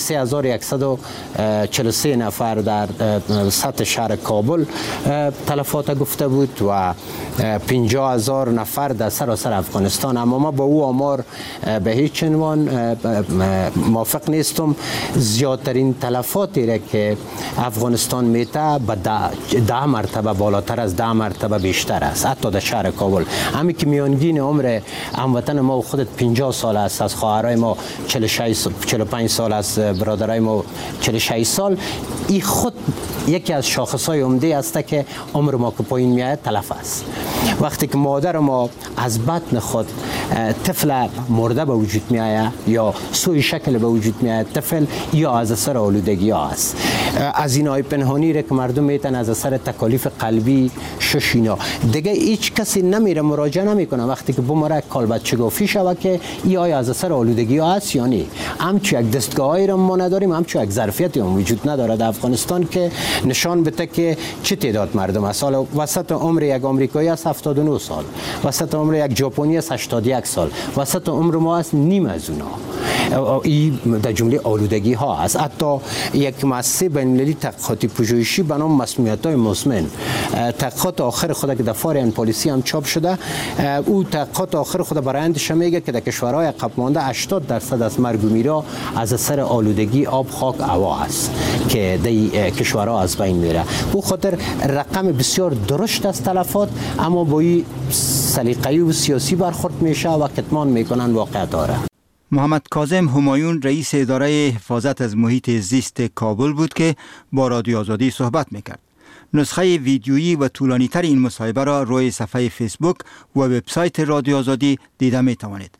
3143 نفر در سطح شهر کابل تلفات گفته بود و 50,000 نفر در سراسر افغانستان. اما ما با او آمار به هیچ عنوان موافق نیستم. زیادترین تلفاتی را که افغانستان میته به 10 مرتبه بالاتر از 10 مرتبه بیشتر است، حتی در شهر کابل. همین که میانگین عمر هموطن ما و خودت 50 سال است، از خواهرای ما 45 سال است، برادرای ما 46 سال. این خود یکی از شاخصهای عمده است که عمر ما که پایین میاد تلف است. وقتی که مادر ما از بطن خود طفل مرده به وجود میآید یا سوی شکل به وجود میآید طفل، یا از اثر آلودگی ها است. از اینای پنهانی را که مردم میتن از اثر تکالیف قلبی ششینا دیگه هیچ کسی نمیره مراجعه نمیکنه وقتی که بمره کالبدچگافی شوه که ای آیا از اثر آلودگی ها است یا نه. همچون یک دستگاهی را ما نداریم، همچون یک ظرفیتی هم وجود نداره در افغانستان که نشان بده که چه تعداد مردم است. حالا وسط عمر یک آمریکایی است 79 سال، وسط عمر یک ژاپنی است 81 سال، وسط عمر ما است نیم از اونا. این در جمله آلودگی ها است. حتی یک مؤسسه بین‌المللی تحقیقاتی پژوهشی به نام مسمومیت‌های مزمن، تحقیقات آخر خود که در فارین پالیسی هم چاپ شده، او تحقیقات آخر خود برآیندش میگه که در کشورهای عقب مانده 80% از مرگ و میرا از اثر آلودگی آب، خاک، هوا است که در کشورها از بین میره. او خاطر رقم بسیار درشت از تلفات، اما با این سلیقه‌ای و سیاسی برخورد میشه و کتمان میکنن واقع داره. محمد کاظم همایون رئیس اداره حفاظت از محیط زیست کابل بود که با رادیو آزادی صحبت میکرد. نسخه ویدیویی و طولانی تر این مصاحبه را روی صفحه فیسبوک و وبسایت رادیو آزادی دیده می توانید.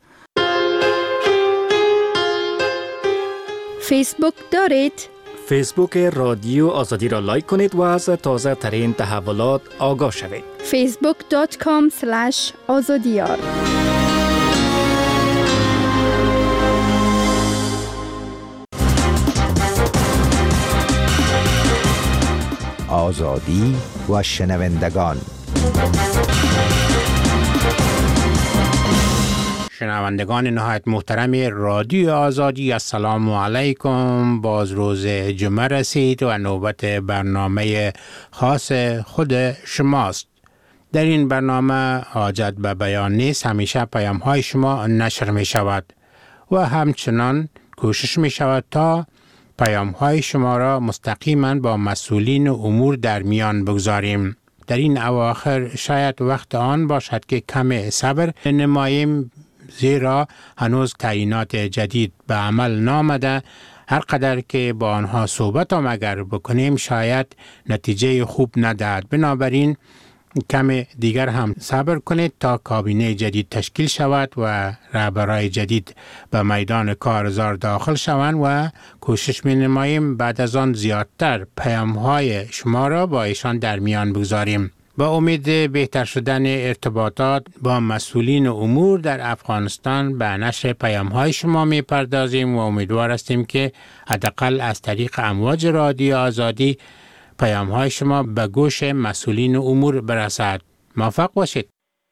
فیسبوک دارید؟ فیسبوک رادیو آزادی را لایک کنید و از تازه ترین تحولات آگاه شوید. facebook.com/azadiyar آزادی و شنوندگان. شنوندگان نهایت محترم رادیو آزادی، السلام علیکم. باز روز جمعه رسید و نوبت برنامه خاص خود شماست. در این برنامه حاجت به بیان نیست، همیشه پیام های شما نشر می شود و همچنان کوشش می شود تا پیام های شما را مستقیما با مسئولین امور در میان بگذاریم. در این اواخر شاید وقت آن باشد که کم صبر نماییم، زیرا هنوز تعیینات جدید به عمل نامده. هر قدر که با آنها صحبت هم اگر بکنیم شاید نتیجه خوب ندهد. بنابراین کم دیگر هم صبر کنید تا کابینه جدید تشکیل شود و رهبرای جدید به میدان کارزار داخل شوند و کوشش می نماییم بعد از آن زیادتر پیام‌های شما را با ایشان در میان بگذاریم. با امید بهتر شدن ارتباطات با مسئولین امور در افغانستان به نشر پیام‌های شما می پردازیم و امیدوار هستیم که حداقل از طریق امواج رادیو آزادی پیام‌های شما به گوش مسئولین امور برسد. موفق باشید.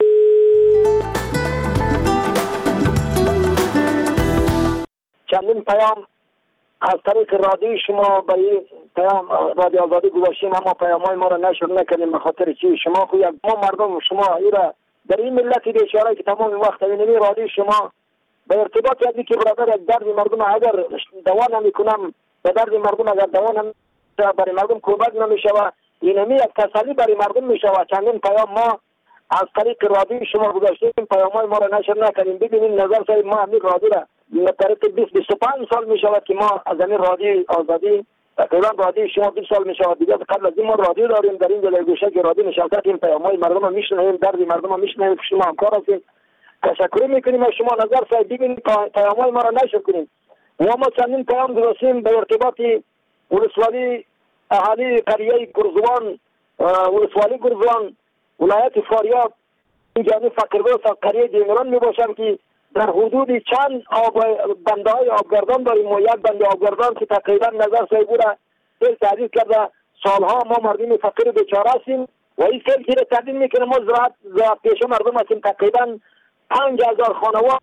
چندین پیام از طریق رادیو شما به این پیام رادیو آزادی گذاشتیم، اما پیام‌های ما را نشر نکنیم. به خاطر چی؟ شما خو یک ما مردم شما ایرا در این ملت بیچاره که تمام وقت اینمی رادیو شما به ارتباط یادی که برادر یک درد مردم اگر دوا نمیکنم، به درد مردم اگر دوا برای مردم کمک نمیشه و اینمی یک تسلی برای مردم میشه و چندین پیام ما از طریق رادیو شما گذاشتیم. پیام‌های ما را نشر نکنیم. ببینید نظر صاحب، ما همین رادیو را طریق 25 سال می شود که ما از همین رادیو آزادی تقریبا رادیو شما 20 سال می شود دیگه. قبل از این ما رادیو داریم در این جلوی گوشه که رادیو نشسته این پیام‌های مردم را میشنویم، درد مردم را میشنویم، شما همکار هستیم. تشکر میکنیم از شما. نظر صاحب ببینید پیام‌های ما را نشر کنیم. ما چندین پیام گذاشتیم به ارتباط ولسوالی اهالی قریه گرزوان، ولسوالی گرزوان، ولایت فاریاب، اینجا فقیردوست از قریه دیمران می باشم که در حدود چند بنده های آبگردان داریم و یک بنده آبگردان که تقریبا نظر صاحب را فیل تعدیل کرده. سالها ما مردم فقیر بیچاره هستیم و این فیل که تعدیل میکنه. ما زراعت پیشه مردم هستیم. تقریبا 5000 خانوار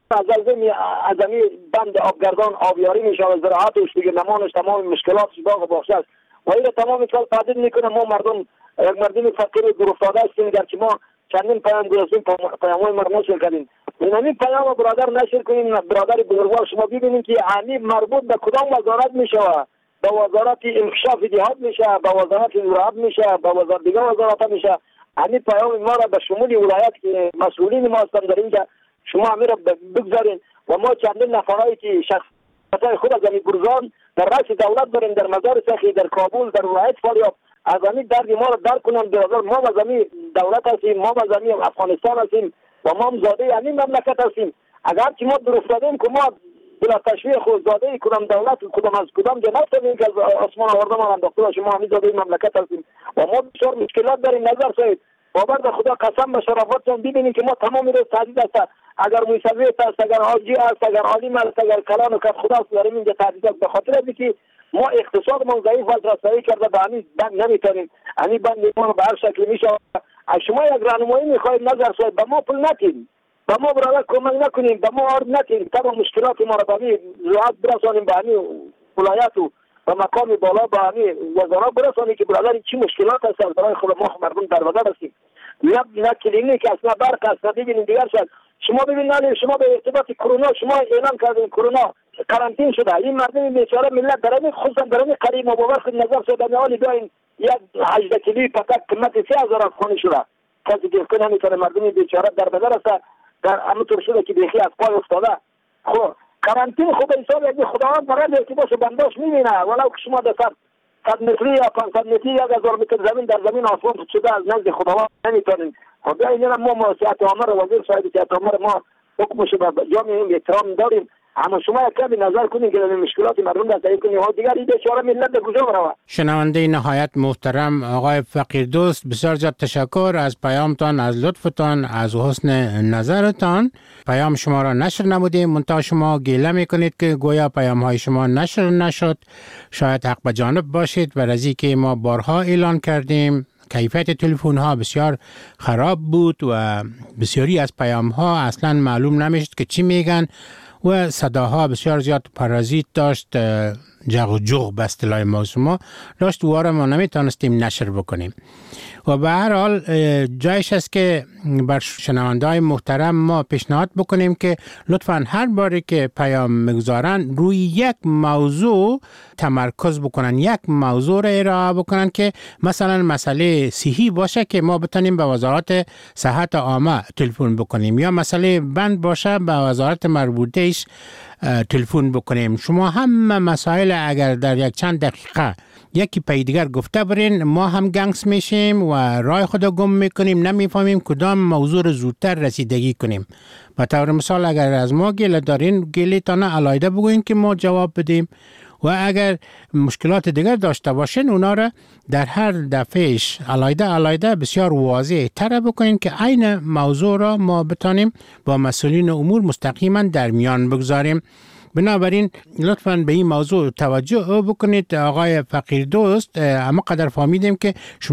از این بند آبگردان آبیاری میشه و زراعتش دیگه نمانش تمام مشکلاتش باغ و باغچه است و این تمام سال تعدیل میکنه. ما مردم فقیر گرفتاده هستیم. گرچه ما چندین پیام گذاشتیم، پیام‌های ما را نشر کردیم. این پیام برادر نشر کنین. برادر بزرگوار شما ببینید که همین مربوط به کدام وزارت میشه؟ به وزارت انکشاف دیهات میشه، به وزارت زراعت میشه، به وزارت دیگه وزارت میشه. همین پیام ما را به شمول ولایت که مسئولین ما هستند در اینجا شما همین را بگذارین و ما چندین نفرایی که شخصیت خود از این گرزان در رأس دولت داریم، در مزار سخی، در کابل، در ولایت فاریاب، از همین درد ما را درک کنن. برادر ما از همین دولت هستیم، ما از همین افغانستان هستیم و ما هم زاده همین مملکت هستیم. اگر که ما درست دادیم که ما بلا تشویق خود زاده کنم دولت کدام از کدام جناب تبین که از آسمان آورده ما انداخته شما همین زاده مملکت هستیم و ما بسیار مشکلات داریم. نظر صاحب باور به خدا قسم به شرافتتون ببینید که ما تمام روز تهدید است. اگر موسویت است، اگر حاجی است، اگر عالم است، اگر کلان و کف خدا است، داریم اینجا تهدیدات به خاطر از که ما اقتصاد ما ضعیف است، رسایی کرده به همین بند نمیتونیم. همین بند ما به هر شکلی میشه. از شما یک راهنمایی میخواهیم نظر صاحب، به ما پول نتین، به ما برادر کمک نکنیم، به ما آرد نتین، تا مشکلات ما را به همین زراعت برسانیم، به همین ولایت و به مقام بالا به همین وزارت برسانیم که برادر چی مشکلات هست برای خود ما مردم در وزارت هستیم. نه کلینیک است، نه برق است، نه ببینید دیگر شد. شما ببینید شما به ارتباط کرونا شما اعلام کردین کرونا کارانتین شده. این مردم بیچاره ملت درمی خصوصا درمی قریب مبارک خود نظر شده نهالی بیاین یک 18 کیلویی پاکت قیمت 3000 افغانی شده. کسی که کنه نمیتونه. مردم بیچاره در بازار است، در همونطور شده که بیخی از پای افتاده. خب کارانتین خود حساب یک خداوند برای ارتباط بنداش میبینه، ولو که شما در 100 متری یا 500 متری یا 1000 متر زمین در زمین آسمان شده از نزد خداوند نمیتونین. خب این ما سیاست عامر وزیر صاحب سیاست عامر ما حکمش به جامعه احترام داریم. اما شما یک کمی نظر کنید که مشکلات مردم را تعیین کنید. دیگر این بیچاره ملت به کجا بروه؟ شنونده نهایت محترم آقای فقیردوست، بسیار زیاد تشکر از پیامتان، از لطفتان، از حسن نظرتان. پیام شما را نشر نمودیم، منتها شما گله میکنید که گویا پیام های شما نشر نشد. شاید حق به جانب باشید و از اینکه ما بارها اعلان کردیم کیفیت تلفن ها بسیار خراب بود و بسیاری از پیام ها اصلا معلوم نمیشد که چی میگن و صداها بسیار زیاد پارازیت داشت، جغ و جغ به اصطلاح ما داشت و ما نمیتونستیم نشر بکنیم. و به هر حال جایش است که بر شنونده‌های محترم ما پیشنهاد بکنیم که لطفاً هر باری که پیام میگذارن روی یک موضوع تمرکز بکنن، یک موضوع را ارائه بکنن که مثلا مسئله صحی باشه که ما بتونیم به وزارت صحت عامه تلفن بکنیم، یا مسئله بند باشه به وزارت مربوطه‌اش تلفن بکنیم. شما همه مسائل اگر در یک چند دقیقه یکی پای دیگر گفته برین، ما هم گنگس میشیم و راه خود گم میکنیم، نمیفهمیم کدام موضوع رو زودتر رسیدگی کنیم. به طور مثال اگر از ما گله دارین، گلیتان علایده بگوین که ما جواب بدیم، و اگر مشکلات دیگر داشته باشین اونا را در هر دفعهش علایده بسیار واضح تر بکنین که عین موضوع را ما بتانیم با مسئولین امور مستقیما در میان بگذاریم. بنابراین لطفاً به این موضوع توجه بکنید. آقای فقیر دوست، اما قدر فهمیدیم که